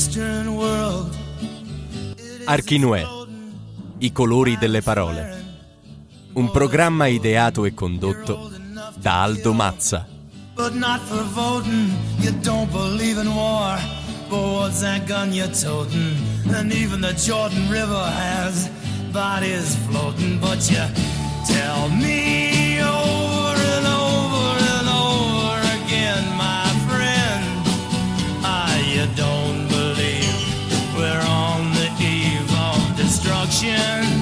Archinuè, i colori delle parole. Un programma ideato e condotto da Aldo Mazza. But not for voting, you don't believe in war. But what's that gun you're toting? And even the Jordan River has bodies floating. But you tell me over and over and over again, my friend, you don't believe we're on the eve of destruction.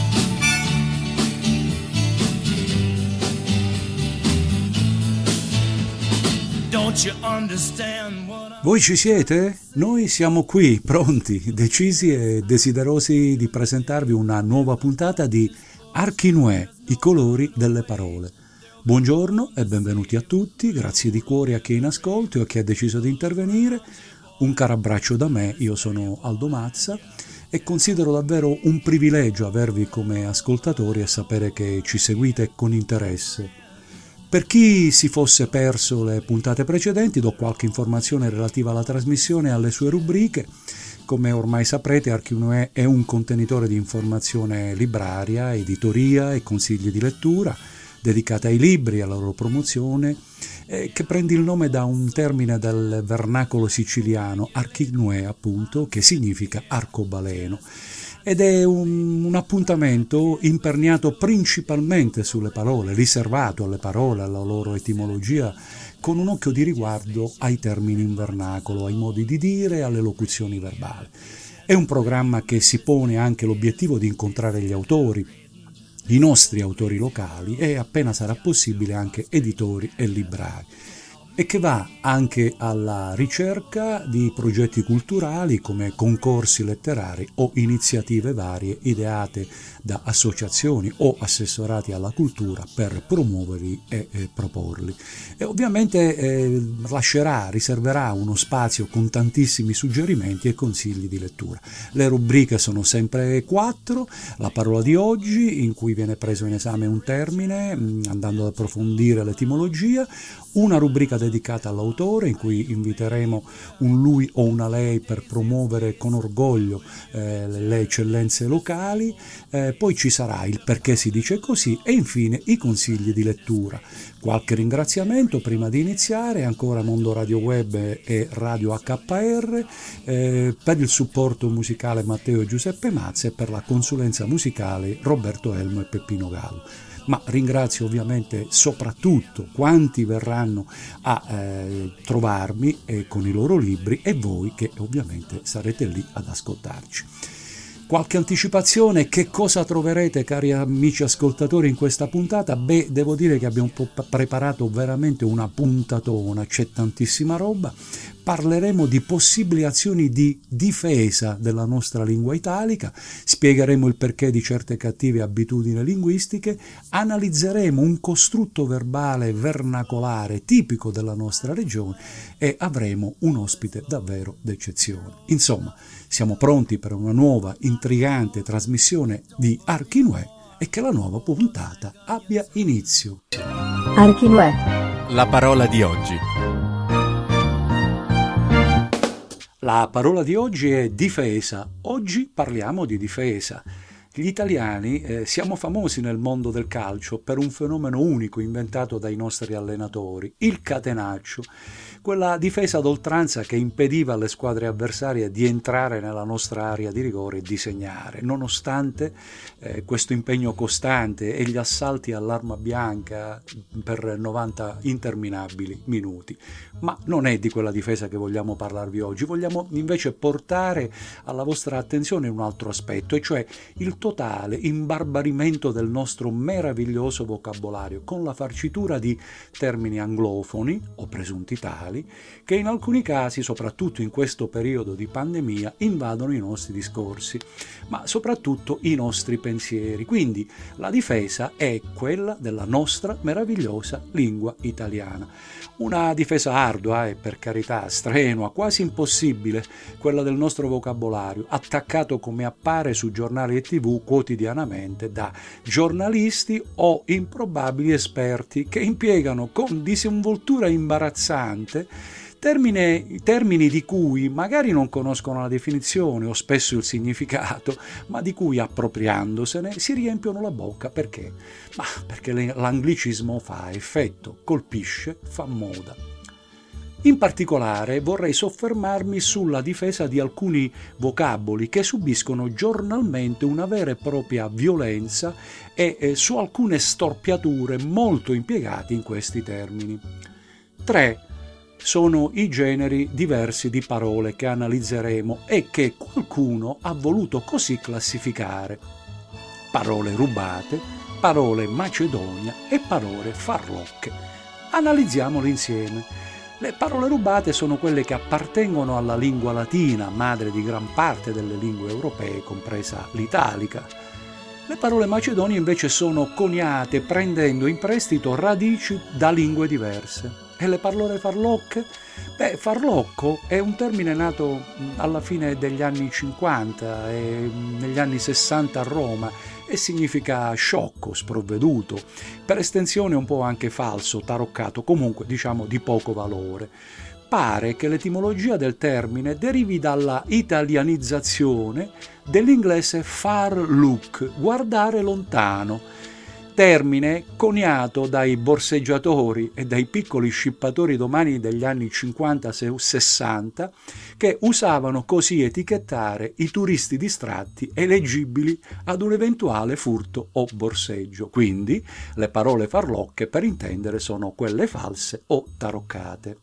Voi ci siete? Noi siamo qui, pronti, decisi e desiderosi di presentarvi una nuova puntata di Archinuè, i colori delle parole. Buongiorno e benvenuti a tutti, grazie di cuore a chi è in ascolto e a chi ha deciso di intervenire. Un caro abbraccio da me, io sono Aldo Mazza e considero davvero un privilegio avervi come ascoltatori e sapere che ci seguite con interesse. Per chi si fosse perso le puntate precedenti, do qualche informazione relativa alla trasmissione e alle sue rubriche. Come ormai saprete, Archinuè è un contenitore di informazione libraria, editoria e consigli di lettura, dedicata ai libri e alla loro promozione, che prende il nome da un termine del vernacolo siciliano, archinuè appunto, che significa arcobaleno. Ed è un appuntamento imperniato principalmente sulle parole, riservato alle parole, alla loro etimologia, con un occhio di riguardo ai termini in vernacolo, ai modi di dire e alle locuzioni verbali. È un programma che si pone anche l'obiettivo di incontrare gli autori, i nostri autori locali e, appena sarà possibile, anche editori e librai, e che va anche alla ricerca di progetti culturali come concorsi letterari o iniziative varie ideate da associazioni o assessorati alla cultura per promuoverli e proporli. E ovviamente riserverà uno spazio con tantissimi suggerimenti e consigli di lettura. Le rubriche sono sempre 4, la parola di oggi, in cui viene preso in esame un termine andando ad approfondire l'etimologia, una rubrica dedicata all'autore in cui inviteremo un lui o una lei per promuovere con orgoglio le eccellenze locali, poi ci sarà il perché si dice così e infine i consigli di lettura. Qualche ringraziamento prima di iniziare, ancora Mondo Radio Web e Radio HPR, per il supporto musicale Matteo e Giuseppe Mazza e per la consulenza musicale Roberto Elmo e Peppino Gallo. Ma ringrazio ovviamente soprattutto quanti verranno a trovarmi con i loro libri e voi che ovviamente sarete lì ad ascoltarci. Qualche anticipazione, che cosa troverete cari amici ascoltatori in questa puntata? Devo dire che abbiamo preparato veramente una puntatona, c'è tantissima roba. Parleremo di possibili azioni di difesa della nostra lingua italica, spiegheremo il perché di certe cattive abitudini linguistiche, analizzeremo un costrutto verbale vernacolare tipico della nostra regione e avremo un ospite davvero d'eccezione. Insomma, siamo pronti per una nuova intrigante trasmissione di Archinuè e che la nuova puntata abbia inizio. Archinuè. La parola di oggi. La parola di oggi è difesa. Oggi parliamo di difesa. Gli italiani siamo famosi nel mondo del calcio per un fenomeno unico inventato dai nostri allenatori, il catenaccio, quella difesa d'oltranza che impediva alle squadre avversarie di entrare nella nostra area di rigore e di segnare, nonostante questo impegno costante e gli assalti all'arma bianca per 90 interminabili minuti. Ma non è di quella difesa che vogliamo parlarvi oggi, vogliamo invece portare alla vostra attenzione un altro aspetto, e cioè il totale imbarbarimento del nostro meraviglioso vocabolario, con la farcitura di termini anglofoni o presunti tali, che in alcuni casi, soprattutto in questo periodo di pandemia, invadono i nostri discorsi, ma soprattutto i nostri pensieri. Quindi la difesa è quella della nostra meravigliosa lingua italiana. Una difesa ardua e, per carità, strenua, quasi impossibile, quella del nostro vocabolario, attaccato come appare su giornali e TV quotidianamente da giornalisti o improbabili esperti che impiegano con disinvoltura imbarazzante termini di cui magari non conoscono la definizione o spesso il significato, ma di cui appropriandosene si riempiono la bocca. Perché? Ma perché l'anglicismo fa effetto, colpisce, fa moda. In particolare vorrei soffermarmi sulla difesa di alcuni vocaboli che subiscono giornalmente una vera e propria violenza e su alcune storpiature molto impiegate in questi termini. 3 sono i generi diversi di parole che analizzeremo e che qualcuno ha voluto così classificare: parole rubate, parole macedonia e parole farlocche. Analizziamole insieme. Le parole rubate sono quelle che appartengono alla lingua latina, madre di gran parte delle lingue europee, compresa l'italica. Le parole macedonie invece sono coniate prendendo in prestito radici da lingue diverse. E le parole farlocche? Farlocco è un termine nato alla fine degli anni 50 e negli anni 60 a Roma e significa sciocco, sprovveduto, per estensione un po' anche falso, taroccato, comunque diciamo di poco valore. Pare che l'etimologia del termine derivi dalla italianizzazione dell'inglese far look, guardare lontano, termine coniato dai borseggiatori e dai piccoli scippatori d'omani degli anni 50-60 che usavano così etichettare i turisti distratti eleggibili ad un eventuale furto o borseggio. Quindi le parole farlocche, per intendere, sono quelle false o taroccate.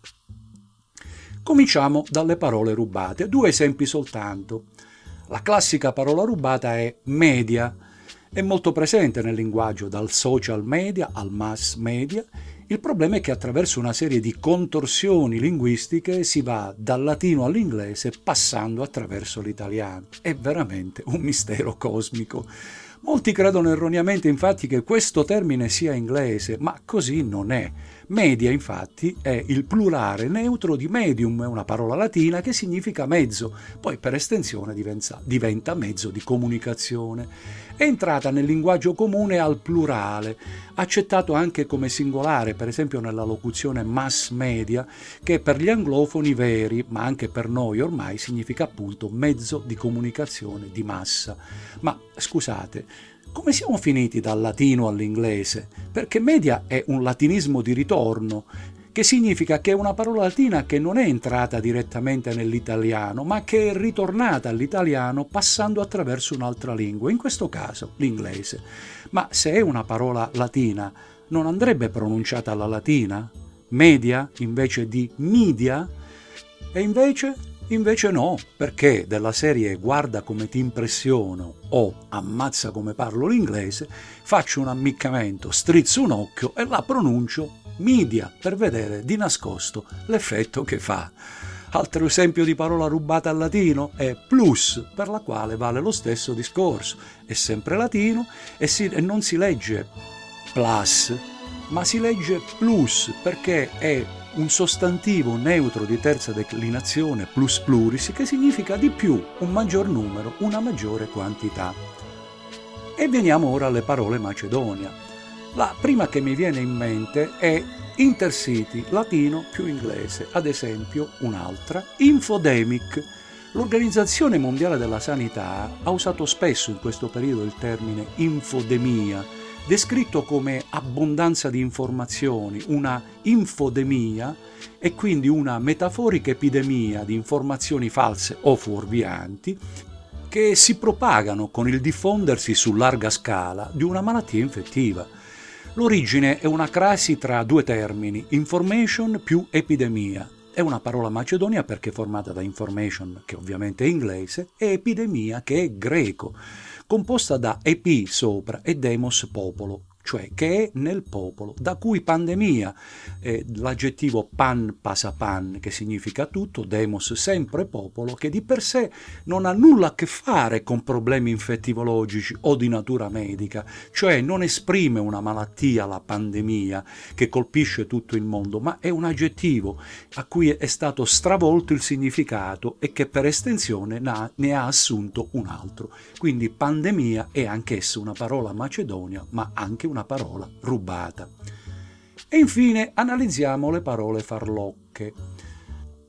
Cominciamo dalle parole rubate. 2 esempi soltanto. La classica parola rubata è media. È molto presente nel linguaggio, dal social media al mass media. Il problema è che attraverso una serie di contorsioni linguistiche si va dal latino all'inglese passando attraverso l'italiano. È veramente un mistero cosmico. Molti credono erroneamente infatti che questo termine sia inglese, ma così non è. Media infatti è il plurale neutro di medium, è una parola latina che significa mezzo, poi per estensione diventa mezzo di comunicazione. È entrata nel linguaggio comune al plurale, accettato anche come singolare, per esempio nella locuzione mass media, che per gli anglofoni veri, ma anche per noi ormai, significa appunto mezzo di comunicazione di massa. Ma scusate, come siamo finiti dal latino all'inglese? Perché media è un latinismo di ritorno, che significa che è una parola latina che non è entrata direttamente nell'italiano, ma che è ritornata all'italiano passando attraverso un'altra lingua, in questo caso l'inglese. Ma se è una parola latina, non andrebbe pronunciata alla latina? Media invece di media? E invece no, perché della serie guarda come ti impressiono o ammazza come parlo l'inglese, faccio un ammiccamento, strizzo un occhio e la pronuncio media per vedere di nascosto l'effetto che fa. Altro esempio di parola rubata al latino è plus, per la quale vale lo stesso discorso. È sempre latino e non si legge plus, ma si legge plus perché è un sostantivo neutro di terza declinazione plus pluris che significa di più, un maggior numero, una maggiore quantità. E veniamo ora alle parole Macedonia. La prima che mi viene in mente è intercity, latino più inglese, ad esempio un'altra, infodemic. L'Organizzazione Mondiale della Sanità ha usato spesso in questo periodo il termine infodemia, descritto come abbondanza di informazioni, una infodemia e quindi una metaforica epidemia di informazioni false o fuorvianti che si propagano con il diffondersi su larga scala di una malattia infettiva. L'origine è una crasi tra 2 termini, information più epidemia. È una parola macedonia perché è formata da information, che ovviamente è inglese, e epidemia, che è greco, composta da epi sopra e demos popolo, cioè che è nel popolo, da cui pandemia, l'aggettivo pan pasapan, che significa tutto, demos sempre popolo, che di per sé non ha nulla a che fare con problemi infettivologici o di natura medica, cioè non esprime una malattia, la pandemia, che colpisce tutto il mondo, ma è un aggettivo a cui è stato stravolto il significato e che per estensione ne ha assunto un altro. Quindi pandemia è anch'essa una parola macedonia, ma anche una parola rubata. E infine analizziamo le parole farlocche.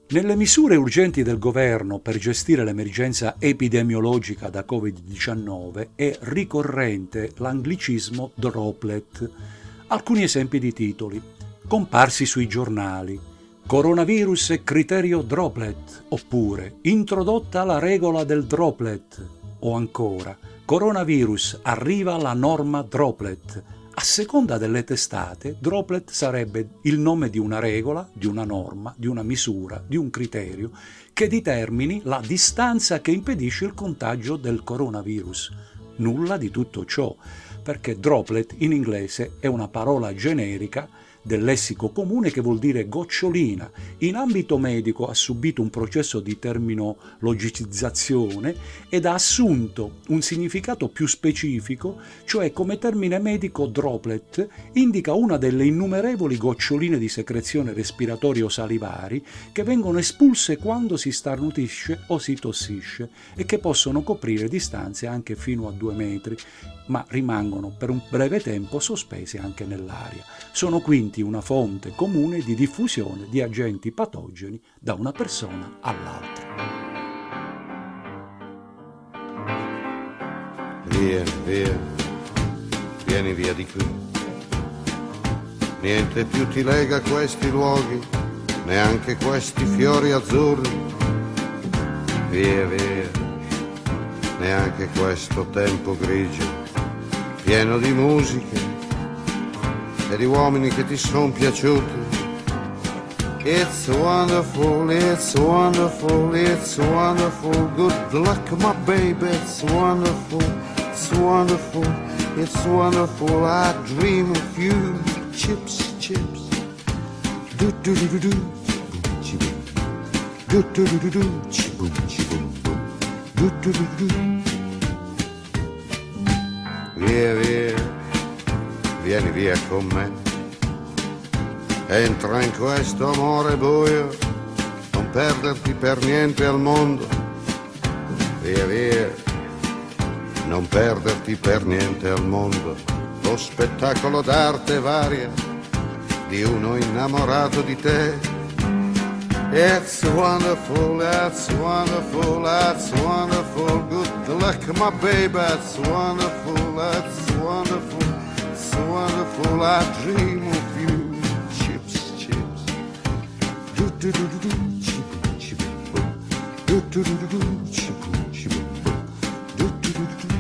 Nelle misure urgenti del governo per gestire l'emergenza epidemiologica da Covid-19 è ricorrente l'anglicismo droplet. Alcuni esempi di titoli, comparsi sui giornali: coronavirus e criterio droplet, oppure introdotta la regola del droplet, o ancora coronavirus arriva la norma droplet. A seconda delle testate, droplet sarebbe il nome di una regola, di una norma, di una misura, di un criterio che determini la distanza che impedisce il contagio del coronavirus. Nulla di tutto ciò, perché droplet in inglese è una parola generica del lessico comune che vuol dire gocciolina. In ambito medico ha subito un processo di terminologizzazione ed ha assunto un significato più specifico, cioè come termine medico droplet indica una delle innumerevoli goccioline di secrezione respiratorie o salivari che vengono espulse quando si starnutisce o si tossisce e che possono coprire distanze anche fino a 2 metri, ma rimangono per un breve tempo sospese anche nell'aria. Sono quindi una fonte comune di diffusione di agenti patogeni da una persona all'altra. Via, via, vieni via di qui. Niente più ti lega a questi luoghi, neanche questi fiori azzurri. Via, via, neanche questo tempo grigio, pieno di musiche e di uomini che ti son piaciuti. It's wonderful, it's wonderful, it's wonderful. Good luck, my baby, it's wonderful, it's wonderful, it's wonderful. I dream of you, chips, chips. Do do do do do, chiboom. Do do do do do, chiboom, chiboom, boom. Do do do do. Via, via. Vieni via con me, entra in questo amore buio, non perderti per niente al mondo. Via via, non perderti per niente al mondo. Lo spettacolo d'arte varia di uno innamorato di te. It's wonderful, it's wonderful, it's wonderful. Good luck, my baby, it's wonderful, it's wonderful. It's wonderful, I dream of you. Chips, chips. Do do do do do, chiboom, chiboom, boom. Do do do do do, chiboom, chiboom, boom. Do do do do do.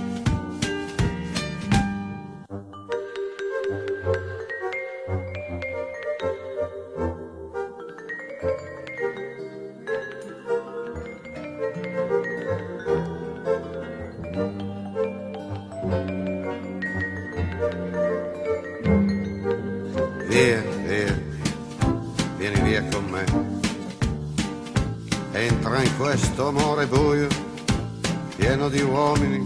Via, via, vieni via con me. Entra in questo amore buio, pieno di uomini.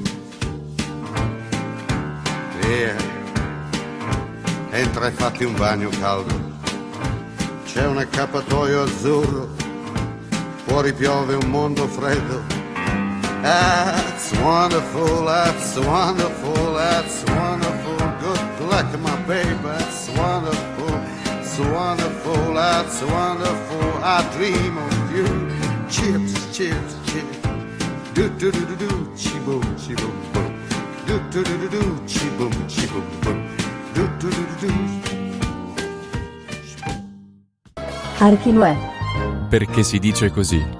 Via, entra e fatti un bagno caldo. C'è un accappatoio azzurro, fuori piove un mondo freddo. That's wonderful, that's wonderful, that's wonderful. Good luck, my baby, that's wonderful, it's wonderful, that's wonderful. I dream of you. Chips, chips, chips. Do do do do do, chiboom, chiboom, boom. Do do do do do, chiboom, chiboom, boom. Do do do do do. Archinoè. Perché si dice così.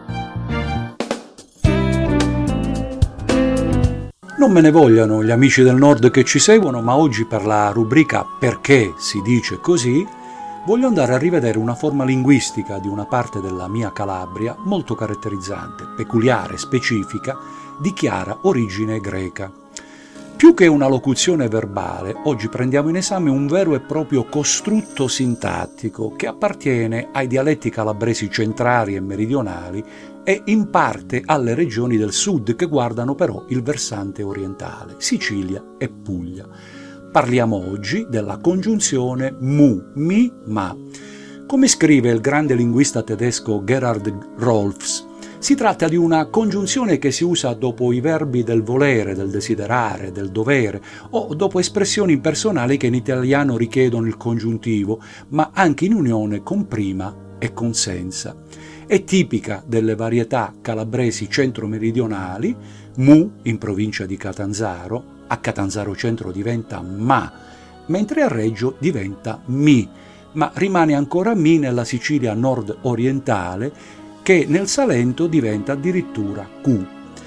Non me ne vogliano gli amici del nord che ci seguono, ma oggi per la rubrica Perché si dice così voglio andare a rivedere una forma linguistica di una parte della mia Calabria molto caratterizzante, peculiare, specifica, di chiara origine greca. Più che una locuzione verbale, oggi prendiamo in esame un vero e proprio costrutto sintattico che appartiene ai dialetti calabresi centrali e meridionali e in parte alle regioni del sud che guardano però il versante orientale, Sicilia e Puglia. Parliamo oggi della congiunzione mu, mi, ma. Come scrive il grande linguista tedesco Gerhard Rolfs, si tratta di una congiunzione che si usa dopo i verbi del volere, del desiderare, del dovere o dopo espressioni impersonali che in italiano richiedono il congiuntivo, ma anche in unione con prima e con senza. È tipica delle varietà calabresi centro-meridionali, mu in provincia di Catanzaro, a Catanzaro Centro diventa ma, mentre a Reggio diventa mi, ma rimane ancora mi nella Sicilia nord-orientale, che nel Salento diventa addirittura Q.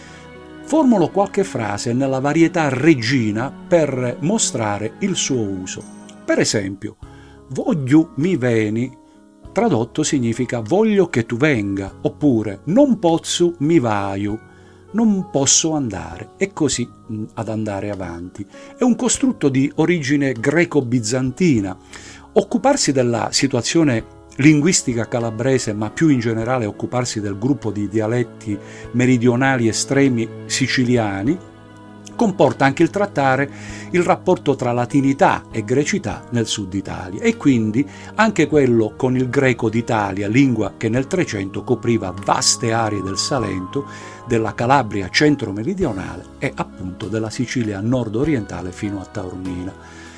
Formulo qualche frase nella varietà reggina per mostrare il suo uso. Per esempio, voglio mi veni, tradotto significa voglio che tu venga, oppure non pozzo mi vaio, non posso andare, e così ad andare avanti. È un costrutto di origine greco-bizantina. Occuparsi della situazione linguistica calabrese, ma più in generale occuparsi del gruppo di dialetti meridionali estremi siciliani, comporta anche il trattare il rapporto tra latinità e grecità nel sud Italia, e quindi anche quello con il greco d'Italia, lingua che nel Trecento copriva vaste aree del Salento, della Calabria centro-meridionale e appunto della Sicilia nord-orientale fino a Taormina.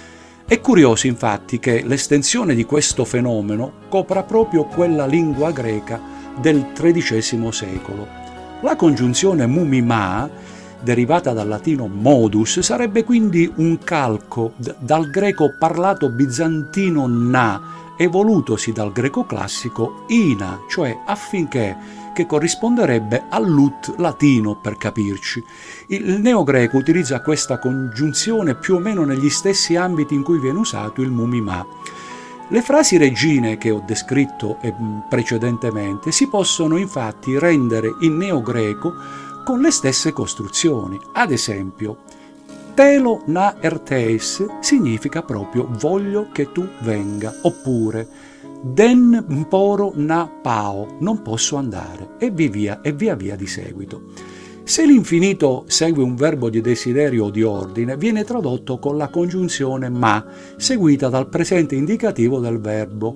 È curioso infatti che l'estensione di questo fenomeno copra proprio quella lingua greca del XIII secolo. La congiunzione mumimà, derivata dal latino modus, sarebbe quindi un calco dal greco parlato bizantino na, evolutosi dal greco classico ina, cioè affinché, che corrisponderebbe all'ut latino per capirci. Il neogreco utilizza questa congiunzione più o meno negli stessi ambiti in cui viene usato il mumimà. Le frasi reggine che ho descritto precedentemente si possono infatti rendere in neogreco con le stesse costruzioni. Ad esempio, telo na erteis significa proprio voglio che tu venga, oppure den mporo na pao, non posso andare, e via via di seguito. Se l'infinito segue un verbo di desiderio o di ordine, viene tradotto con la congiunzione ma, seguita dal presente indicativo del verbo.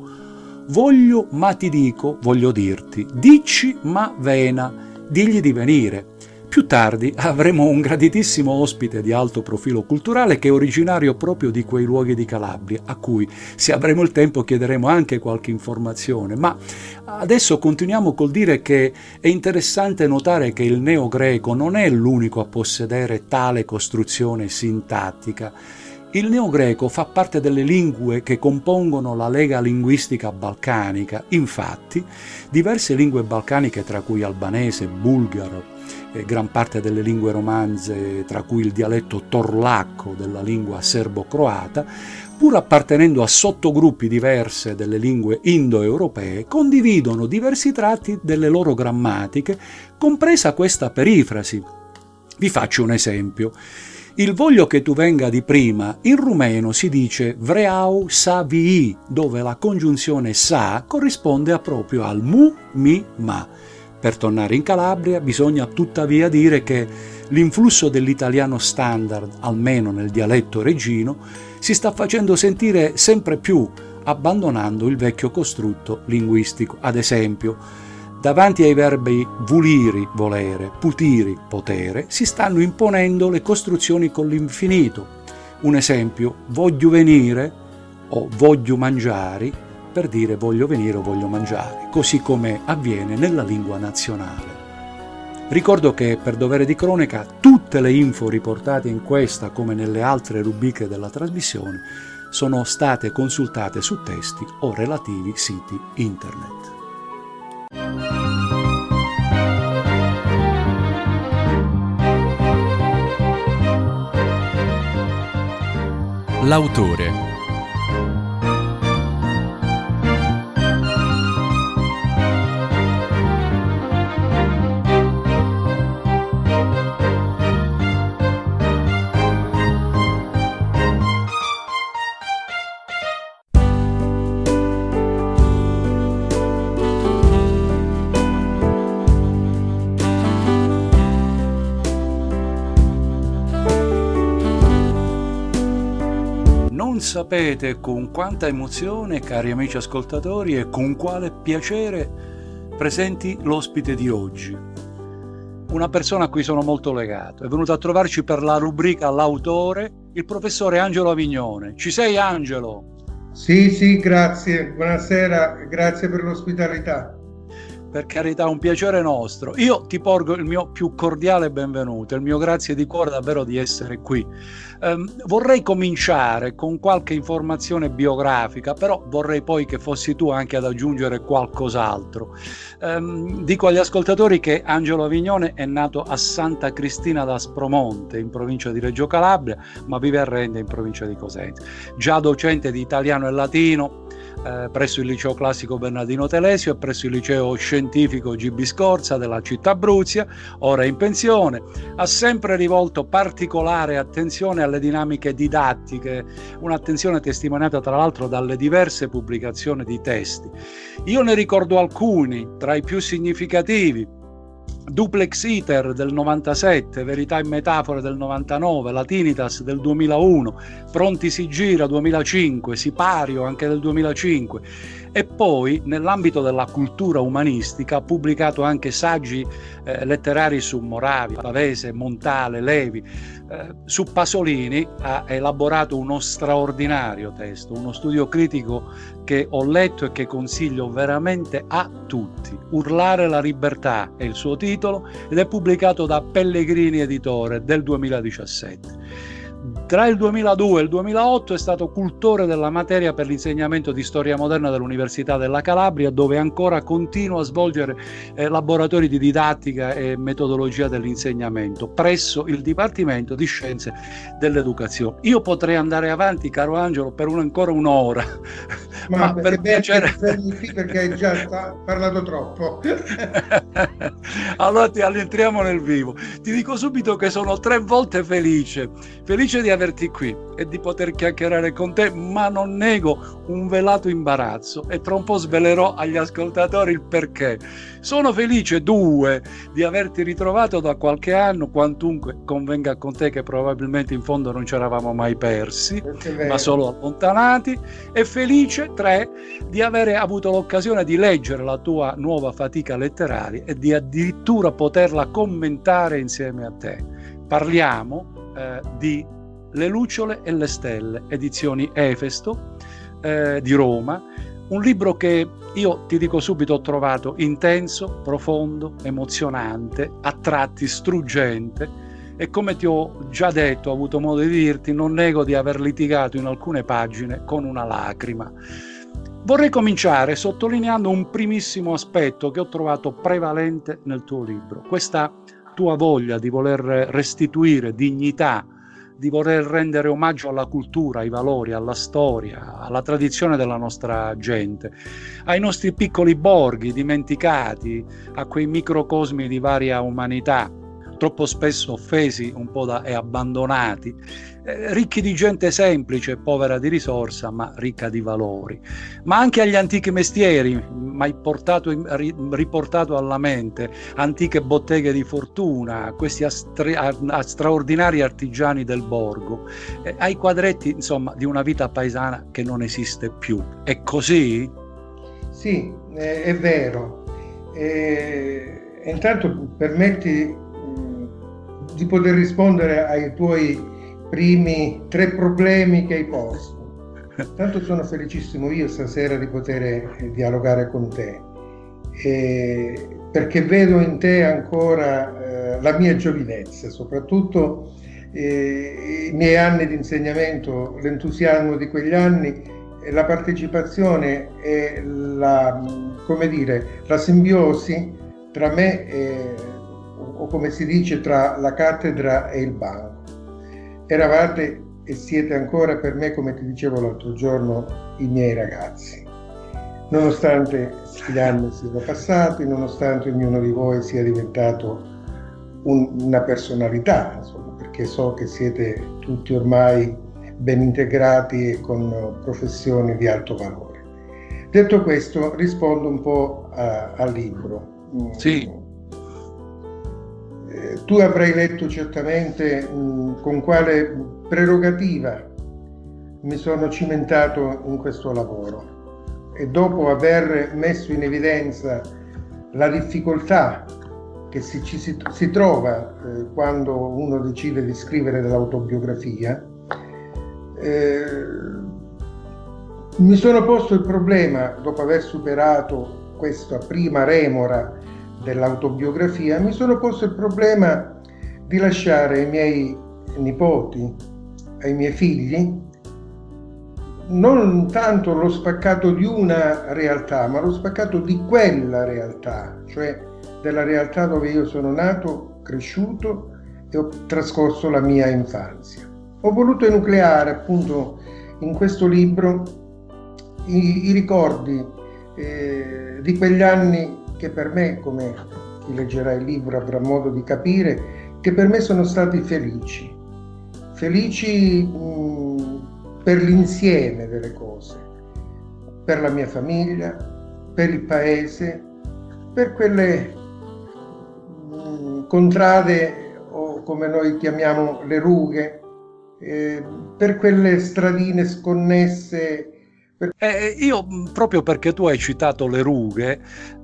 Voglio ma ti dico, voglio dirti, dici ma vena, digli di venire. Più tardi avremo un graditissimo ospite di alto profilo culturale che è originario proprio di quei luoghi di Calabria, a cui, se avremo il tempo, chiederemo anche qualche informazione. Ma adesso continuiamo col dire che è interessante notare che il neogreco non è l'unico a possedere tale costruzione sintattica. Il neogreco fa parte delle lingue che compongono la lega linguistica balcanica. Infatti, diverse lingue balcaniche, tra cui albanese, bulgaro, gran parte delle lingue romanze, tra cui il dialetto torlacco della lingua serbo-croata, pur appartenendo a sottogruppi diverse delle lingue indoeuropee, condividono diversi tratti delle loro grammatiche, compresa questa perifrasi. Vi faccio un esempio. Il voglio che tu venga di prima, in rumeno si dice vreau sa vii, dove la congiunzione sa corrisponde proprio al mu, mi, ma. Per tornare in Calabria bisogna tuttavia dire che l'influsso dell'italiano standard, almeno nel dialetto reggino, si sta facendo sentire sempre più, abbandonando il vecchio costrutto linguistico. Ad esempio, davanti ai verbi vuliri, volere, putiri, potere, si stanno imponendo le costruzioni con l'infinito. Un esempio, voglio venire o voglio mangiare, per dire voglio venire o voglio mangiare, così come avviene nella lingua nazionale. Ricordo che, per dovere di cronaca, tutte le info riportate in questa, come nelle altre rubriche della trasmissione, sono state consultate su testi o relativi siti internet. L'autore. Non sapete con quanta emozione, cari amici ascoltatori, e con quale piacere presenti l'ospite di oggi. Una persona a cui sono molto legato. È venuto a trovarci per la rubrica L'autore, il professore Angelo Avignone. Ci sei, Angelo? Sì, grazie. Buonasera, grazie per l'ospitalità. Per carità, un piacere nostro. Io ti porgo il mio più cordiale benvenuto, il mio grazie di cuore davvero di essere qui. Vorrei cominciare con qualche informazione biografica, però vorrei poi che fossi tu anche ad aggiungere qualcos'altro. Dico agli ascoltatori che Angelo Avignone è nato a Santa Cristina d'Aspromonte, in provincia di Reggio Calabria, ma vive a Rende, in provincia di Cosenza. Già docente di italiano e latino presso il liceo classico Bernardino Telesio e presso il liceo scientifico GB Scorza della città Abruzia, ora in pensione, ha sempre rivolto particolare attenzione alle dinamiche didattiche, un'attenzione testimoniata tra l'altro dalle diverse pubblicazioni di testi. Io ne ricordo alcuni, tra i più significativi: Duplex Iter del 97, Verità in Metafore del 99, Latinitas del 2001, Pronti si gira 2005, Sipario anche del 2005, e poi nell'ambito della cultura umanistica ha pubblicato anche saggi letterari su Moravia, Pavese, Montale, Levi. Su Pasolini ha elaborato uno straordinario testo, uno studio critico che ho letto e che consiglio veramente a tutti. Urlare la libertà è il suo titolo ed è pubblicato da Pellegrini Editore del 2017. Tra il 2002 e il 2008 è stato cultore della materia per l'insegnamento di storia moderna dell'Università della Calabria, dove ancora continua a svolgere laboratori di didattica e metodologia dell'insegnamento presso il Dipartimento di Scienze dell'Educazione. Io potrei andare avanti, caro Angelo, per ancora un'ora, ma per piacere... perché hai già parlato troppo. Allora entriamo nel vivo. Ti dico subito che sono 3 volte felice di averti qui e di poter chiacchierare con te, ma non nego un velato imbarazzo e tra un po' svelerò agli ascoltatori il perché. Sono felice, 2, di averti ritrovato da qualche anno, quantunque convenga con te che probabilmente in fondo non ci eravamo mai persi, ma solo allontanati, e felice, 3, di avere avuto l'occasione di leggere la tua nuova fatica letteraria e di addirittura poterla commentare insieme a te. Parliamo di Le lucciole e le stelle, edizioni Efesto di Roma, un libro che io ti dico subito ho trovato intenso, profondo, emozionante, a tratti struggente, e come ti ho già detto, ho avuto modo di dirti, non nego di aver litigato in alcune pagine con una lacrima. Vorrei cominciare sottolineando un primissimo aspetto che ho trovato prevalente nel tuo libro: questa tua voglia di voler restituire dignità, di voler rendere omaggio alla cultura, ai valori, alla storia, alla tradizione della nostra gente, ai nostri piccoli borghi dimenticati, a quei microcosmi di varia umanità, troppo spesso offesi un po' e abbandonati, ricchi di gente semplice e povera di risorsa, ma ricca di valori. Ma anche agli antichi mestieri, mai riportato alla mente, antiche botteghe di fortuna, questi straordinari artigiani del borgo, ai quadretti, insomma, di una vita paesana che non esiste più. È così? Sì, è vero. Intanto permetti di poter rispondere ai tuoi primi 3 problemi che hai posto. Tanto sono felicissimo io stasera di poter dialogare con te, perché vedo in te ancora la mia giovinezza, soprattutto i miei anni di insegnamento, l'entusiasmo di quegli anni, la partecipazione e la simbiosi tra me o come si dice tra la cattedra e il banco. Eravate e siete ancora per me, come ti dicevo l'altro giorno, i miei ragazzi. Nonostante gli anni siano passati, nonostante ognuno di voi sia diventato una personalità, insomma, perché so che siete tutti ormai ben integrati e con professioni di alto valore. Detto questo, rispondo un po' al libro. Sì. Tu avrai letto certamente con quale prerogativa mi sono cimentato in questo lavoro, e dopo aver messo in evidenza la difficoltà che si trova quando uno decide di scrivere dell'autobiografia, mi sono posto il problema, dopo aver superato questa prima remora dell'autobiografia, mi sono posto il problema di lasciare ai miei nipoti, ai miei figli, non tanto lo spaccato di una realtà, ma lo spaccato di quella realtà, cioè della realtà dove io sono nato, cresciuto e ho trascorso la mia infanzia. Ho voluto enucleare appunto in questo libro i ricordi di quegli anni che per me, come chi leggerà il libro avrà modo di capire, che per me sono stati felici per l'insieme delle cose, per la mia famiglia, per il paese, per quelle contrade, o come noi chiamiamo le rughe, per quelle stradine sconnesse. Io, proprio perché tu hai citato le rughe,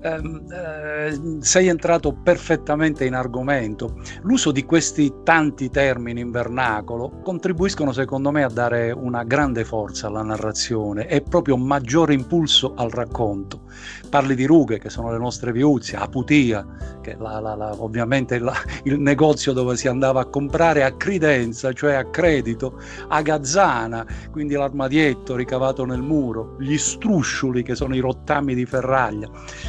sei entrato perfettamente in argomento. L'uso di questi tanti termini in vernacolo contribuiscono secondo me a dare una grande forza alla narrazione e proprio un maggiore impulso al racconto. Parli di rughe, che sono le nostre viuzze, aputia, che ovviamente il negozio dove si andava a comprare a credenza, cioè a credito, agazzana, quindi l'armadietto ricavato nel muro, gli strusciuli, che sono i rottami di ferraglia.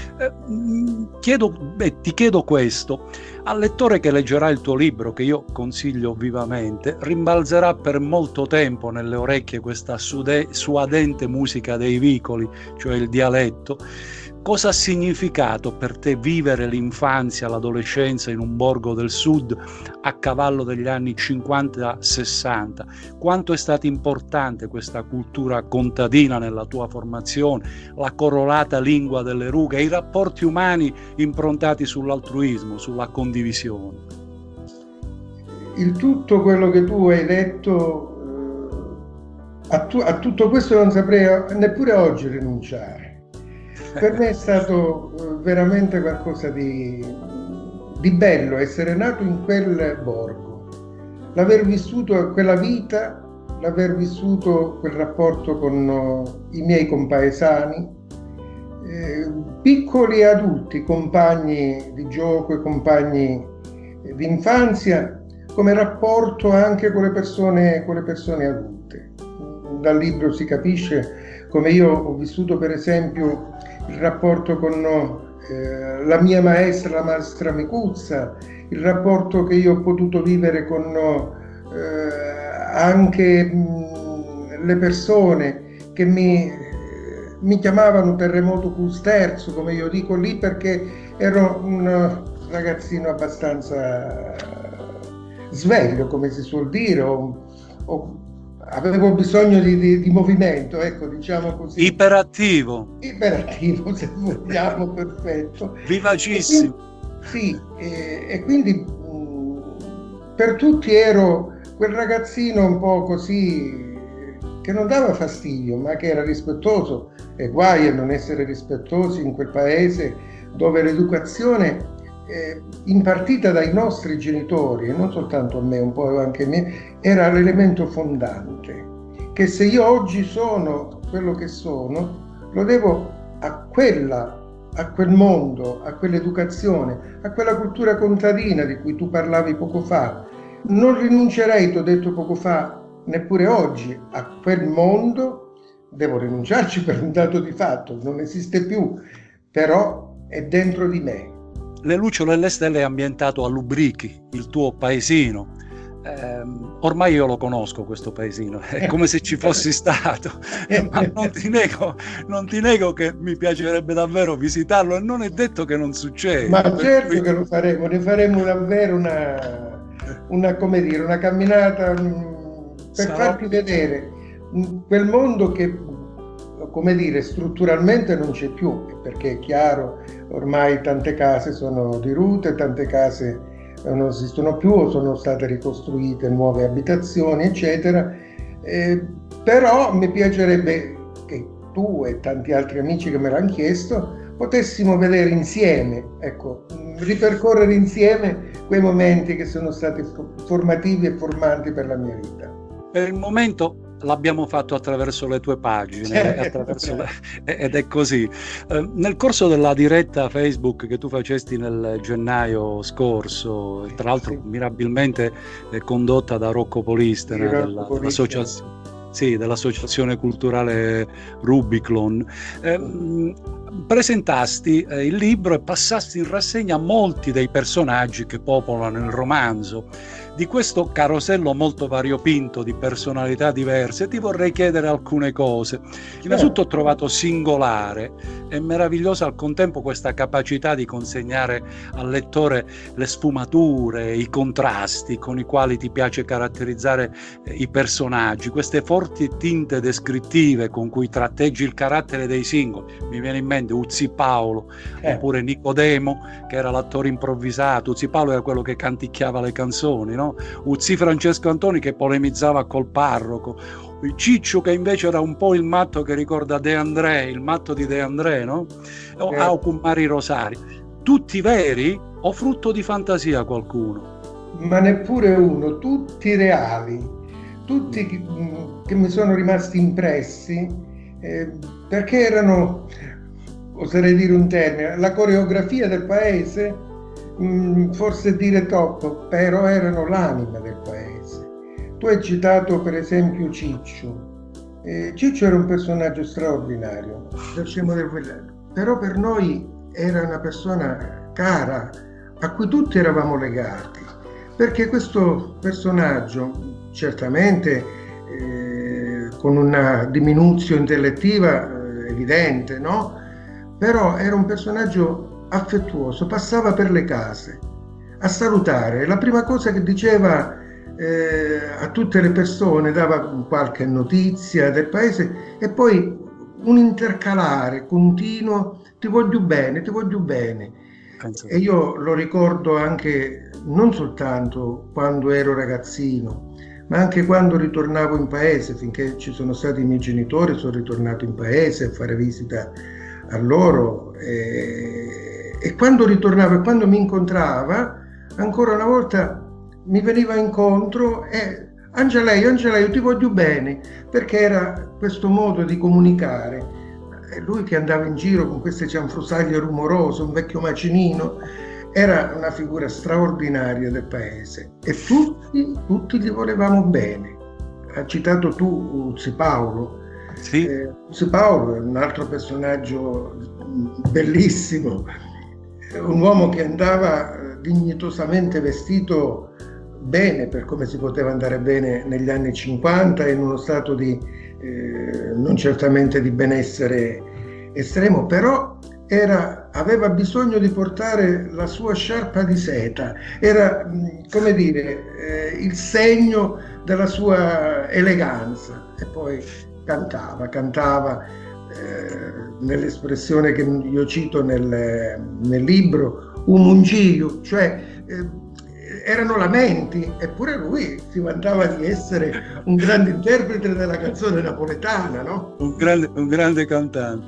Ti chiedo questo: al lettore che leggerà il tuo libro, che io consiglio vivamente, rimbalzerà per molto tempo nelle orecchie questa suadente musica dei vicoli, cioè il dialetto. Cosa ha significato per te vivere l'infanzia, l'adolescenza in un borgo del sud a cavallo degli anni 50-60? Quanto è stata importante questa cultura contadina nella tua formazione, la corolata lingua delle rughe, i rapporti umani improntati sull'altruismo, sulla condivisione? Il tutto quello che tu hai detto, a tutto questo non saprei neppure oggi rinunciare. Per me è stato veramente qualcosa di bello essere nato in quel borgo, l'aver vissuto quella vita, l'aver vissuto quel rapporto con i miei compaesani, piccoli e adulti, compagni di gioco e compagni di infanzia, come rapporto anche con le persone adulte. Dal libro si capisce come io ho vissuto per esempio il rapporto con la mia maestra, la maestra Micuzza, il rapporto che io ho potuto vivere con anche le persone che mi chiamavano terremoto Custerzo, come io dico lì, perché ero un ragazzino abbastanza sveglio, come si suol dire, avevo bisogno di movimento, ecco, diciamo così. Iperattivo, se vogliamo, perfetto. Vivacissimo. E quindi per tutti ero quel ragazzino un po' così, che non dava fastidio, ma che era rispettoso, e guai a non essere rispettosi in quel paese dove l'educazione impartita dai nostri genitori, e non soltanto a me, un po' anche a me, era l'elemento fondante, che se io oggi sono quello che sono, lo devo a quel mondo, a quell'educazione, a quella cultura contadina di cui tu parlavi poco fa. Non rinuncerei, ti ho detto poco fa, neppure oggi, a quel mondo. Devo rinunciarci per un dato di fatto, non esiste più, però è dentro di me. Le lucciole e le stelle è ambientato a Lubrichi, il tuo paesino. Ormai io lo conosco questo paesino, è come se ci fossi stato, ma non ti nego che mi piacerebbe davvero visitarlo, e non è detto che non succeda. Ma certo che lo faremo, ne faremo davvero una camminata per farti vedere quel mondo che, come dire, strutturalmente non c'è più, perché è chiaro, ormai tante case sono dirute, tante case non esistono più o sono state ricostruite nuove abitazioni, eccetera. Però mi piacerebbe che tu e tanti altri amici che me l'hanno chiesto potessimo vedere insieme, ecco, ripercorrere insieme quei momenti che sono stati formativi e formanti per la mia vita. Per il momento l'abbiamo fatto attraverso le tue pagine, Certo. ed è così. Nel corso della diretta Facebook che tu facesti nel gennaio scorso, tra l'altro Sì. mirabilmente condotta da Rocco Polistena, Sì, Rocco Polistena. dell'associazione culturale Rubicon, presentasti il libro e passasti in rassegna molti dei personaggi che popolano il romanzo. Di questo carosello molto variopinto di personalità diverse ti vorrei chiedere alcune cose. Innanzitutto ho trovato singolare e meravigliosa al contempo questa capacità di consegnare al lettore le sfumature, i contrasti con i quali ti piace caratterizzare i personaggi, queste forti tinte descrittive con cui tratteggi il carattere dei singoli. Mi viene in mente Uzzi Paolo, oppure Nicodemo, che era l'attore improvvisato. Uzzi Paolo era quello che canticchiava le canzoni, no? Uzzi Francesco Antoni che polemizzava col parroco, Ciccio che invece era un po' il matto che ricorda De André, il matto di De André, no? Aucun Mari Rosari. Tutti veri o frutto di fantasia qualcuno? Ma neppure uno, tutti reali, tutti che mi sono rimasti impressi, perché erano, oserei dire un termine, la coreografia del paese, forse dire troppo, però erano l'anima del paese. Tu hai citato per esempio Ciccio. Ciccio era un personaggio straordinario, però per noi era una persona cara, a cui tutti eravamo legati, perché questo personaggio, certamente con una diminuzione intellettiva evidente, no? Però era un personaggio affettuoso, passava per le case a salutare. La prima cosa che diceva a tutte le persone, dava qualche notizia del paese e poi un intercalare continuo, ti voglio bene, ti voglio bene. E io lo ricordo anche non soltanto quando ero ragazzino, ma anche quando ritornavo in paese, finché ci sono stati i miei genitori, sono ritornato in paese a fare visita a loro, e quando ritornava e quando mi incontrava, ancora una volta mi veniva incontro e Angela, io ti voglio bene, perché era questo modo di comunicare. E lui che andava in giro con queste cianfrusaglie rumorose, un vecchio macinino, era una figura straordinaria del paese e tutti gli volevamo bene. Hai citato tu Uzzi Paolo. Sì. Uzzi Paolo è un altro personaggio bellissimo, un uomo che andava dignitosamente vestito bene, per come si poteva andare bene negli anni 50, in uno stato di non certamente di benessere estremo, però aveva bisogno di portare la sua sciarpa di seta, era come dire il segno della sua eleganza, e poi cantava nell'espressione che io cito nel libro, un mungillo, cioè erano lamenti, eppure lui si vantava di essere un grande interprete della canzone napoletana, no? Un grande cantante.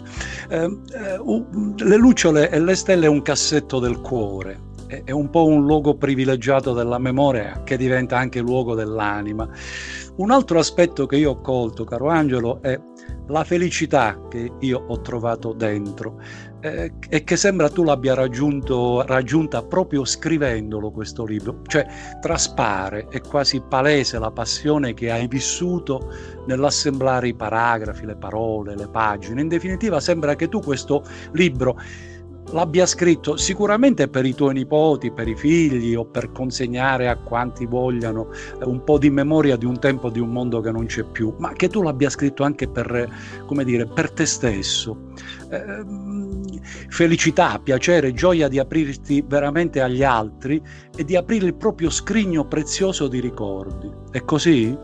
Le lucciole e le stelle è un cassetto del cuore, è un po' un luogo privilegiato della memoria che diventa anche luogo dell'anima. Un altro aspetto che io ho colto, caro Angelo, è la felicità che io ho trovato dentro e che sembra tu l'abbia raggiunta proprio scrivendolo questo libro, cioè traspare, è quasi palese la passione che hai vissuto nell'assemblare i paragrafi, le parole, le pagine. In definitiva sembra che tu questo libro l'abbia scritto sicuramente per i tuoi nipoti, per i figli o per consegnare a quanti vogliano un po' di memoria di un tempo, di un mondo che non c'è più, ma che tu l'abbia scritto anche per, come dire, per te stesso. Felicità, piacere, gioia di aprirti veramente agli altri e di aprire il proprio scrigno prezioso di ricordi. È così?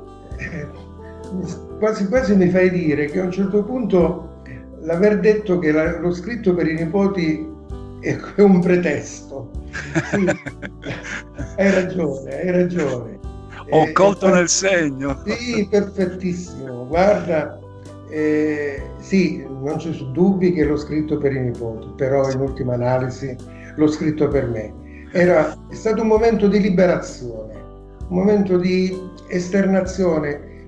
Quasi quasi mi fai dire che a un certo punto l'aver detto che l'ho scritto per i nipoti è un pretesto. Sì, hai ragione. Ho colto nel segno. Sì, perfettissimo. Guarda, sì, non ci sono dubbi che l'ho scritto per i nipoti, però in ultima analisi l'ho scritto per me. È stato un momento di liberazione, un momento di esternazione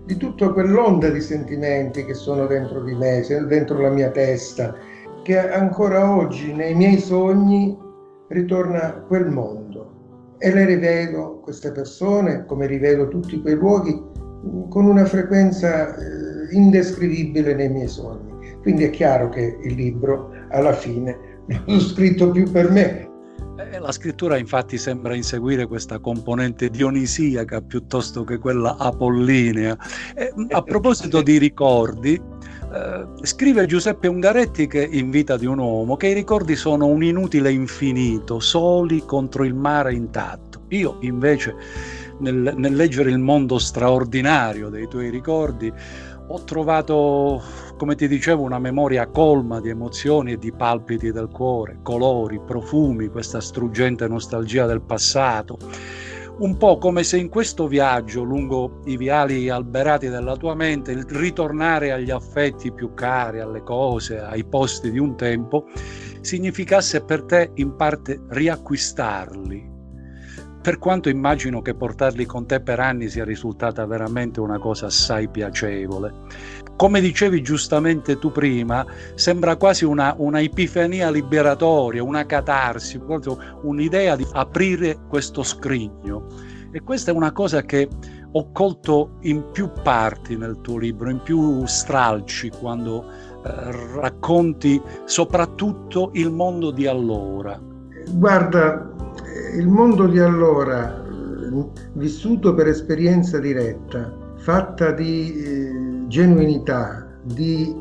di tutta quell'onda di sentimenti che sono dentro di me, dentro la mia testa, che ancora oggi nei miei sogni ritorna quel mondo e le rivedo, queste persone, come rivedo tutti quei luoghi, con una frequenza indescrivibile nei miei sogni. Quindi è chiaro che il libro alla fine l'ho scritto più per me. La scrittura infatti sembra inseguire questa componente dionisiaca piuttosto che quella apollinea. A proposito di ricordi, scrive Giuseppe Ungaretti che in Vita di un uomo che i ricordi sono un inutile infinito, soli contro il mare intatto. Io invece nel leggere il mondo straordinario dei tuoi ricordi ho trovato, come ti dicevo, una memoria colma di emozioni e di palpiti del cuore, colori, profumi, questa struggente nostalgia del passato. Un po' come se in questo viaggio lungo i viali alberati della tua mente il ritornare agli affetti più cari, alle cose, ai posti di un tempo, significasse per te in parte riacquistarli. Per quanto immagino che portarli con te per anni sia risultata veramente una cosa assai piacevole. Come dicevi giustamente tu prima, sembra quasi una epifania liberatoria, una catarsi, un'idea di aprire questo scrigno. E questa è una cosa che ho colto in più parti nel tuo libro, in più stralci, quando racconti soprattutto il mondo di allora. Guarda, il mondo di allora, vissuto per esperienza diretta, fatta di genuinità, di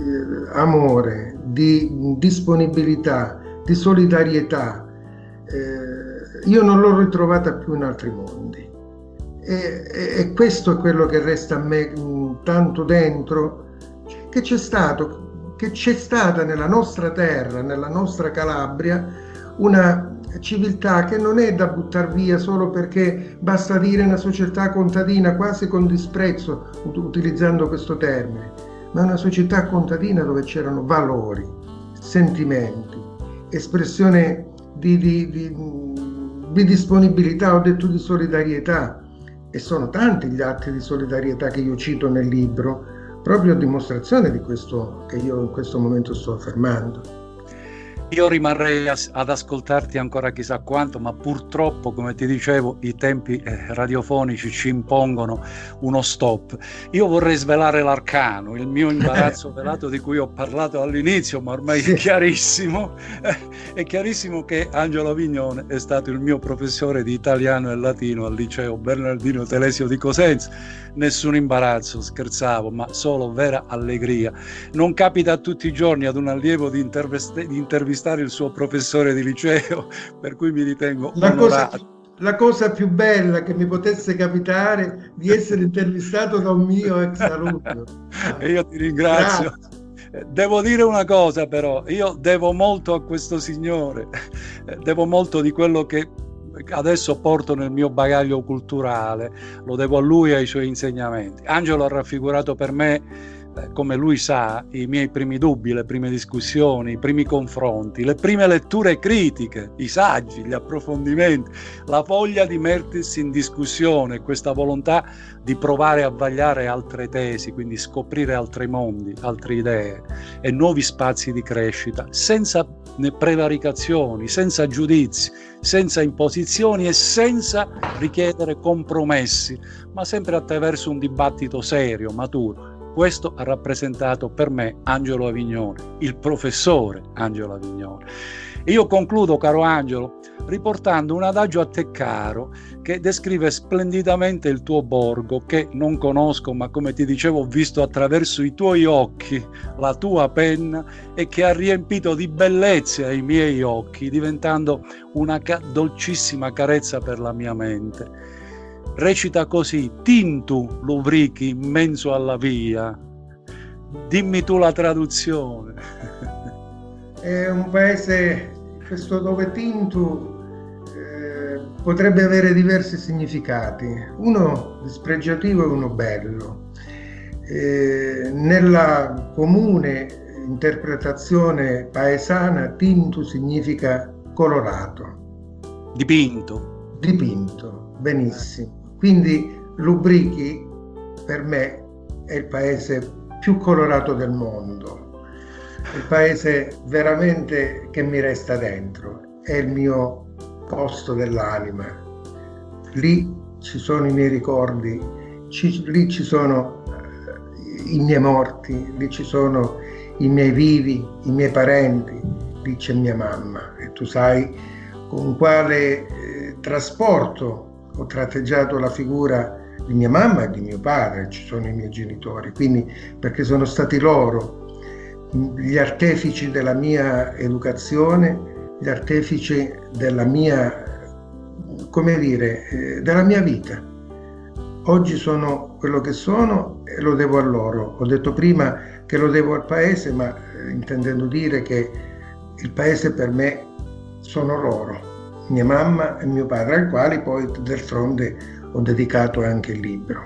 amore, di disponibilità, di solidarietà, io non l'ho ritrovata più in altri mondi. E questo è quello che resta a me tanto dentro, che c'è stata nella nostra terra, nella nostra Calabria, una civiltà che non è da buttar via solo perché basta dire una società contadina, quasi con disprezzo utilizzando questo termine, ma una società contadina dove c'erano valori, sentimenti, espressione di disponibilità, ho detto di solidarietà, e sono tanti gli atti di solidarietà che io cito nel libro, proprio a dimostrazione di questo che io in questo momento sto affermando. Io rimarrei ad ascoltarti ancora chissà quanto, ma purtroppo, come ti dicevo, i tempi radiofonici ci impongono uno stop. Io vorrei svelare l'arcano, il mio imbarazzo velato di cui ho parlato all'inizio, ma ormai sì. È chiarissimo che Angelo Avignone è stato il mio professore di italiano e latino al liceo Bernardino Telesio di Cosenza. Nessun imbarazzo, scherzavo, ma solo vera allegria. Non capita a tutti i giorni ad un allievo di intervistare il suo professore di liceo, per cui mi ritengo onorato. La cosa più bella che mi potesse capitare di essere intervistato da un mio ex alunno. E io ti ringrazio. Grazie. Devo dire una cosa però, io devo molto a questo signore, devo molto di quello che adesso porto nel mio bagaglio culturale, lo devo a lui e ai suoi insegnamenti. Angelo ha raffigurato per me, come lui sa, i miei primi dubbi, le prime discussioni, i primi confronti, le prime letture critiche, i saggi, gli approfondimenti, la voglia di mettersi in discussione, questa volontà di provare a vagliare altre tesi, quindi scoprire altri mondi, altre idee e nuovi spazi di crescita, senza prevaricazioni, senza giudizi, senza imposizioni e senza richiedere compromessi, ma sempre attraverso un dibattito serio, maturo. Questo ha rappresentato per me Angelo Avignone, il professore Angelo Avignone. E io concludo, caro Angelo, riportando un adagio a te caro che descrive splendidamente il tuo borgo, che non conosco, ma come ti dicevo ho visto attraverso i tuoi occhi, la tua penna, e che ha riempito di bellezza i miei occhi, diventando una dolcissima carezza per la mia mente. Recita così: Tintu lubrichi in mezzo alla via. Dimmi tu la traduzione. È un paese, questo dove Tintu potrebbe avere diversi significati, uno dispregiativo e uno bello. Nella comune interpretazione paesana, Tintu significa colorato. Dipinto. Benissimo. Quindi lubrichi per me è il paese più colorato del mondo, il paese veramente che mi resta dentro, è il mio posto dell'anima. Lì ci sono i miei ricordi, lì ci sono i miei morti, lì ci sono i miei vivi, i miei parenti, lì c'è mia mamma, e tu sai con quale trasporto ho tratteggiato la figura di mia mamma e di mio padre. Ci sono i miei genitori, quindi perché sono stati loro gli artefici della mia educazione, gli artefici della mia, come dire, della mia vita. Oggi sono quello che sono e lo devo a loro. Ho detto prima che lo devo al paese, ma intendendo dire che il paese per me sono loro, mia mamma e mio padre, ai quali poi d'altronde ho dedicato anche il libro.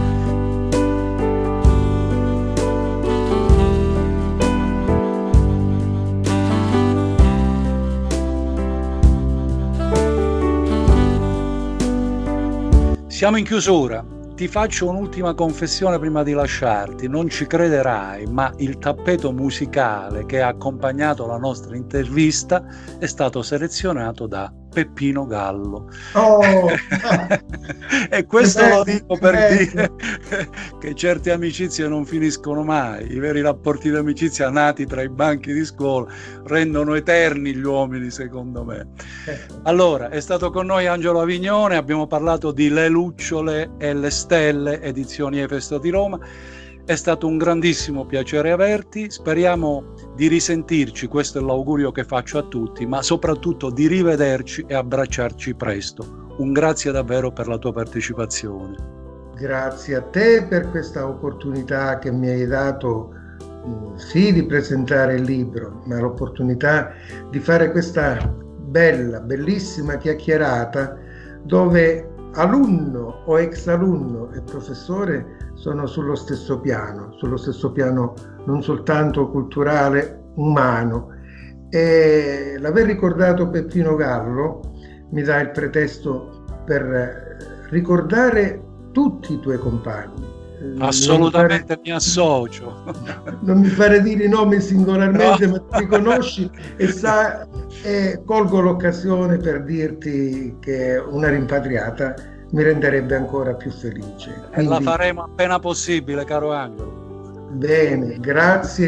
Siamo in chiusura. Ti faccio un'ultima confessione prima di lasciarti. Non ci crederai, ma il tappeto musicale che ha accompagnato la nostra intervista è stato selezionato da Peppino Gallo. Oh! E questo lo dico per dire che certe amicizie non finiscono mai. I veri rapporti di amicizia nati tra i banchi di scuola rendono eterni gli uomini, secondo me. Allora, è stato con noi Angelo Avignone, abbiamo parlato di Le lucciole e le stelle, edizioni Efesto di Roma. È stato un grandissimo piacere averti, speriamo di risentirci, questo è l'augurio che faccio a tutti, ma soprattutto di rivederci e abbracciarci presto. Un grazie davvero per la tua partecipazione. Grazie a te per questa opportunità che mi hai dato, sì, di presentare il libro, ma l'opportunità di fare questa bellissima chiacchierata dove alunno o ex alunno e professore sono sullo stesso piano non soltanto culturale, umano. E l'aver ricordato Peppino Gallo mi dà il pretesto per ricordare tutti i tuoi compagni. Assolutamente mi associo. Non mi fare dire i nomi singolarmente, no. Ma ti conosci e colgo l'occasione per dirti che una rimpatriata mi renderebbe ancora più felice. Quindi, la faremo appena possibile, caro Angelo. Bene, grazie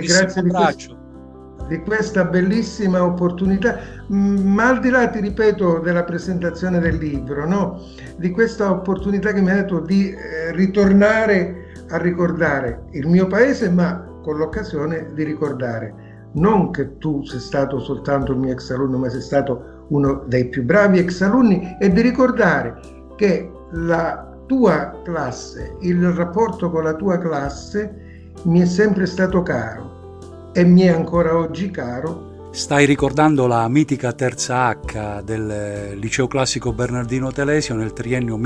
di questa bellissima opportunità, ma al di là, ti ripeto, della presentazione del libro, no? Di questa opportunità che mi ha dato di ritornare a ricordare il mio paese, ma con l'occasione di ricordare non che tu sei stato soltanto il mio ex alunno, ma sei stato uno dei più bravi ex alunni, e di ricordare che la tua classe, il rapporto con la tua classe mi è sempre stato caro e mi è ancora oggi caro. Stai ricordando la mitica terza H del Liceo Classico Bernardino Telesio nel triennio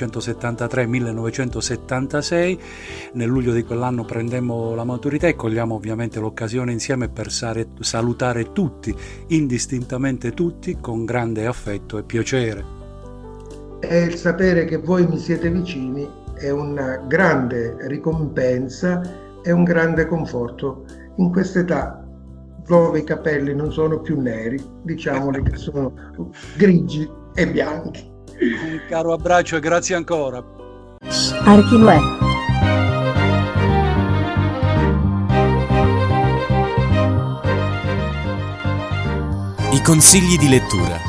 1973-1976. Nel luglio di quell'anno prendemmo la maturità e cogliamo ovviamente l'occasione insieme per salutare tutti, indistintamente tutti, con grande affetto e piacere. E il sapere che voi mi siete vicini è una grande ricompensa e un grande conforto in quest'età dove i capelli non sono più neri, diciamoli che sono grigi e bianchi. Un caro abbraccio e grazie ancora. Archinuè. I consigli di lettura.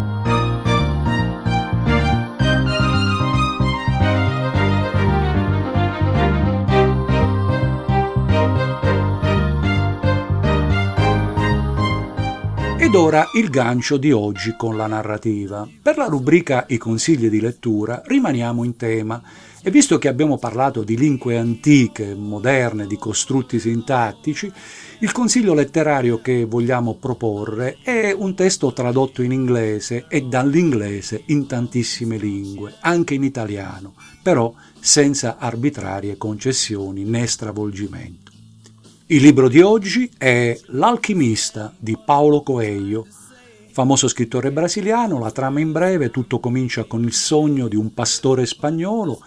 Ed ora il gancio di oggi con la narrativa. Per la rubrica I consigli di lettura rimaniamo in tema e visto che abbiamo parlato di lingue antiche, moderne, di costrutti sintattici, il consiglio letterario che vogliamo proporre è un testo tradotto in inglese e dall'inglese in tantissime lingue, anche in italiano, però senza arbitrarie concessioni né stravolgimento. Il libro di oggi è L'alchimista di Paulo Coelho, famoso scrittore brasiliano. La trama in breve: tutto comincia con il sogno di un pastore spagnolo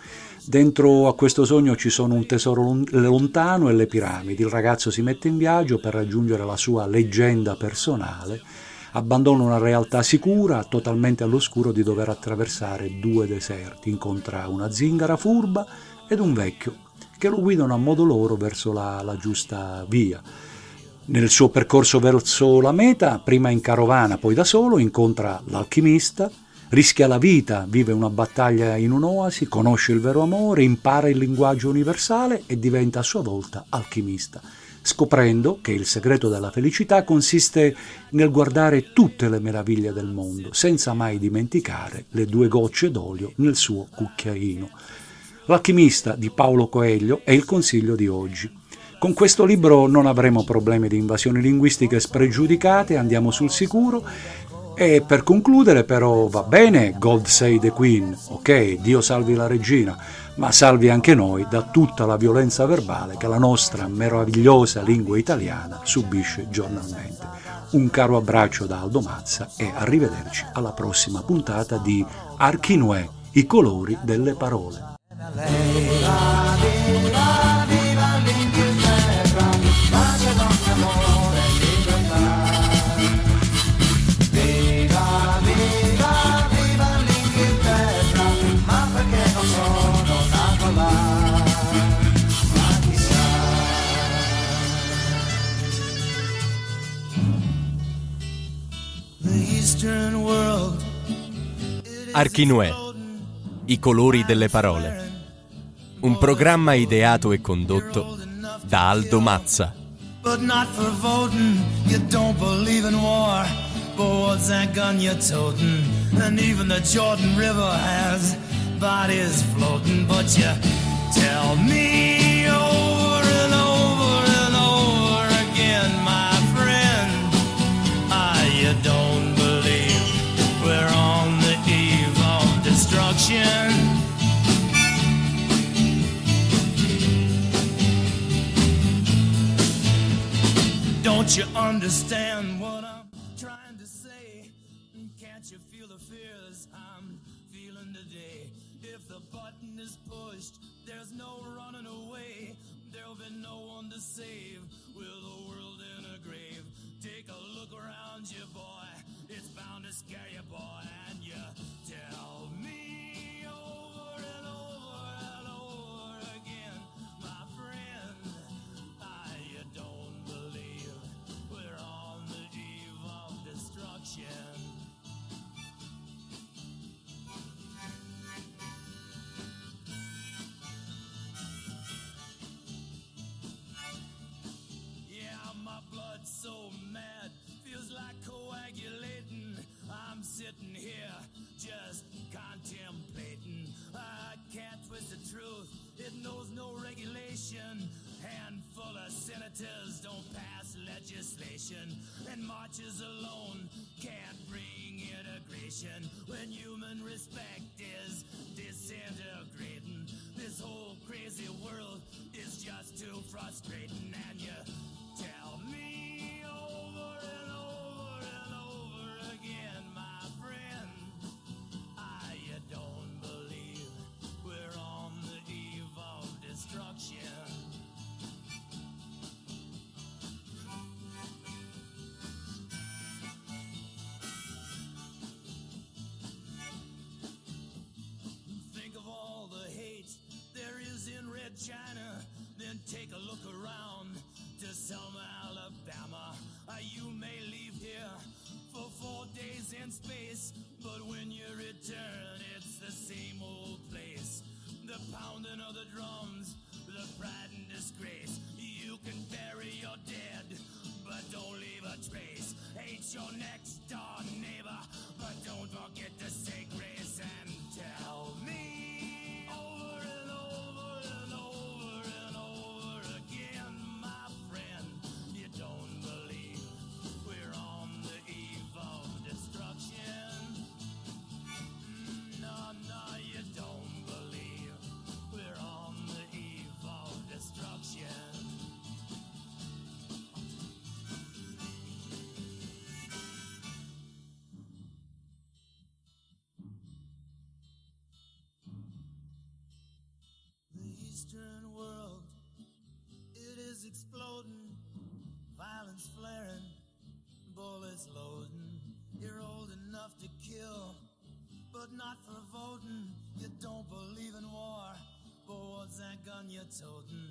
Dentro a questo sogno ci sono un tesoro lontano e le piramidi. Il ragazzo si mette in viaggio per raggiungere la sua leggenda personale, abbandona una realtà sicura, totalmente all'oscuro di dover attraversare 2 deserti, incontra una zingara furba ed un vecchio che lo guidano a modo loro verso la giusta via. Nel suo percorso verso la meta, prima in carovana, poi da solo, incontra l'alchimista, rischia la vita, vive una battaglia in un'oasi, conosce il vero amore, impara il linguaggio universale e diventa a sua volta alchimista, scoprendo che il segreto della felicità consiste nel guardare tutte le meraviglie del mondo, senza mai dimenticare le 2 gocce d'olio nel suo cucchiaino. L'alchimista di Paulo Coelho è il consiglio di oggi. Con questo libro non avremo problemi di invasioni linguistiche spregiudicate, andiamo sul sicuro. E per concludere però va bene God Save the Queen, ok, Dio salvi la regina, ma salvi anche noi da tutta la violenza verbale che la nostra meravigliosa lingua italiana subisce giornalmente. Un caro abbraccio da Aldo Mazza e arrivederci alla prossima puntata di Archinuè, i colori delle parole. Archinuè, i colori delle parole. Un programma ideato e condotto da Aldo Mazza. But not for voting, you don't believe in war. But what's that gun you're toting? And even the Jordan River has bodies floating. But you tell me over and over and over again, my friend, you don't believe we're on the eve of destruction. Don't you understand what I'm trying to say? Can't you feel the fears I'm feeling today? If the button is pushed, there's no running away. There'll be no one to save with the world in a grave. Take a look around you, boy. It's bound to scare you, boy. And you tell me over and over and over again, my friend, you don't believe we're on the eve of destruction. Yeah, my blood's so mad, feels like coagulating. I'm sitting here just contemplating. I can't twist the truth, it knows no regulation. Handful of senators don't pass legislation, and marches alone can't bring integration. When human respect is disintegrating, this whole crazy world is just too frustrating. And you tell me over and over and over again, my friend, you don't believe we're on the eve of destruction. Think of all the hate there is in Red China, then take a look around to Selma, Alabama. You may leave here for 4 days in space, but when you return, it's the same old place. The pounding of the drums, the pride and disgrace. You can bury your dead, but don't leave a trace. Hate your next door neighbor, but don't forget to say grace. And tell me over and over and over and over again, my friend, you don't believe we're on the eve of destruction. No, you don't believe we're on the eve of destruction. Western world, it is exploding, violence flaring, bullets loading. You're old enough to kill, but not for voting. You don't believe in war, but what's that gun you're toting?